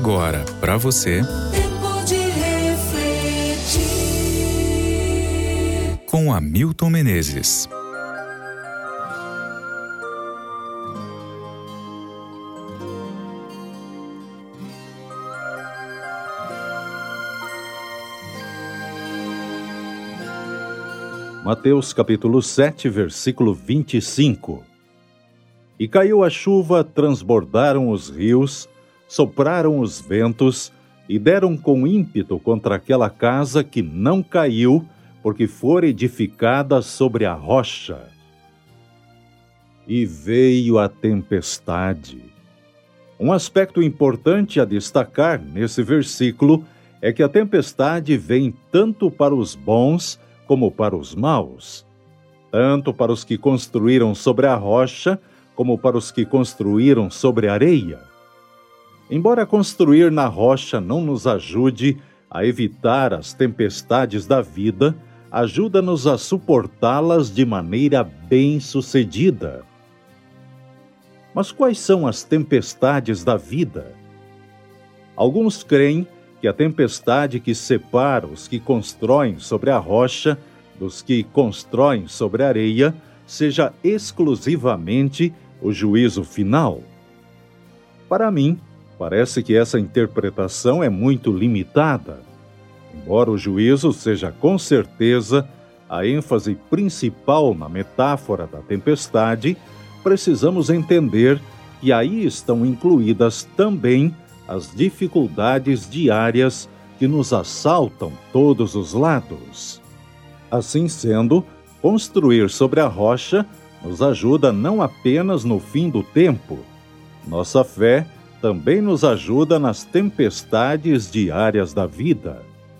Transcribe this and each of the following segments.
agora, para você, Tempo de refletir. com Hamilton Menezes. Mateus capítulo 7, versículo 25. E caiu a chuva, transbordaram os rios, sopraram os ventos e deram com ímpeto contra aquela casa que não caiu, porque fora edificada sobre a rocha. E veio a tempestade. Um aspecto importante a destacar nesse versículo é que a tempestade vem tanto para os bons como para os maus, tanto para os que construíram sobre a rocha, como para os que construíram sobre a areia. Embora construir na rocha não nos ajude a evitar as tempestades da vida, ajuda-nos a suportá-las de maneira bem-sucedida. Mas quais são as tempestades da vida? Alguns creem que a tempestade que separa os que constroem sobre a rocha dos que constroem sobre a areia seja exclusivamente o juízo final. Para mim, parece que essa interpretação é muito limitada. Embora o juízo seja com certeza a ênfase principal na metáfora da tempestade, precisamos entender que aí estão incluídas também as dificuldades diárias que nos assaltam todos os lados. Assim sendo, construir sobre a rocha nos ajuda não apenas no fim do tempo. Nossa fé também nos ajuda nas tempestades diárias da vida.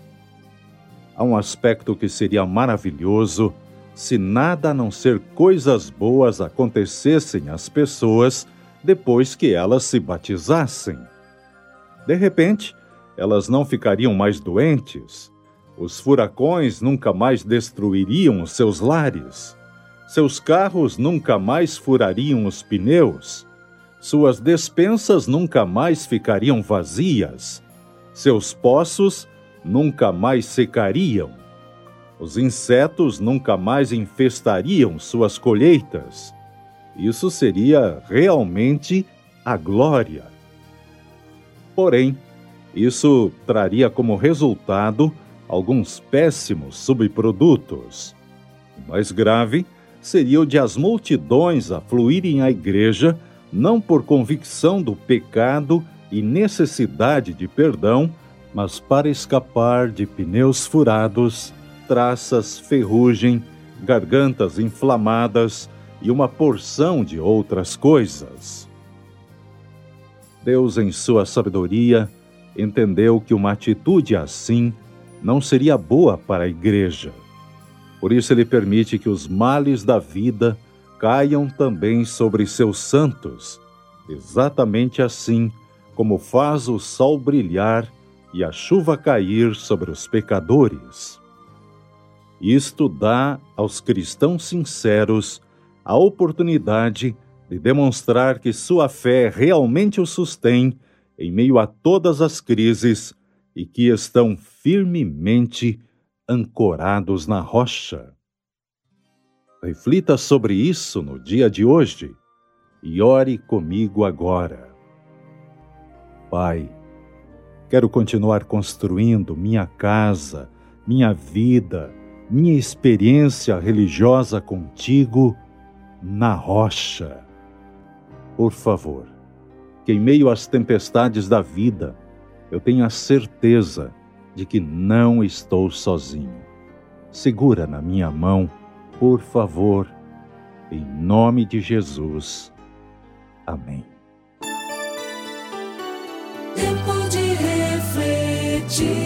Há um aspecto que seria maravilhoso se nada a não ser coisas boas acontecessem às pessoas depois que elas se batizassem. De repente, elas não ficariam mais doentes, os furacões nunca mais destruiriam os seus lares, seus carros nunca mais furariam os pneus, suas despensas nunca mais ficariam vazias, seus poços nunca mais secariam, os insetos nunca mais infestariam suas colheitas. Isso seria realmente a glória. Porém, isso traria como resultado alguns péssimos subprodutos. O mais grave seria o de as multidões afluírem à igreja não por convicção do pecado e necessidade de perdão, mas para escapar de pneus furados, traças, ferrugem, gargantas inflamadas e uma porção de outras coisas. Deus, em sua sabedoria, entendeu que uma atitude assim não seria boa para a igreja. Por isso ele permite que os males da vida caiam também sobre seus santos, exatamente assim como faz o sol brilhar e a chuva cair sobre os pecadores. Isto dá aos cristãos sinceros a oportunidade de demonstrar que sua fé realmente o sustém em meio a todas as crises e que estão firmemente ancorados na rocha. Reflita sobre isso no dia de hoje e ore comigo agora. Pai, quero continuar construindo minha casa, minha vida, minha experiência religiosa contigo na rocha. Por favor, que em meio às tempestades da vida, eu tenha a certeza de que não estou sozinho. Segura na minha mão, por favor, em nome de Jesus. Amém. Tempo de refletir.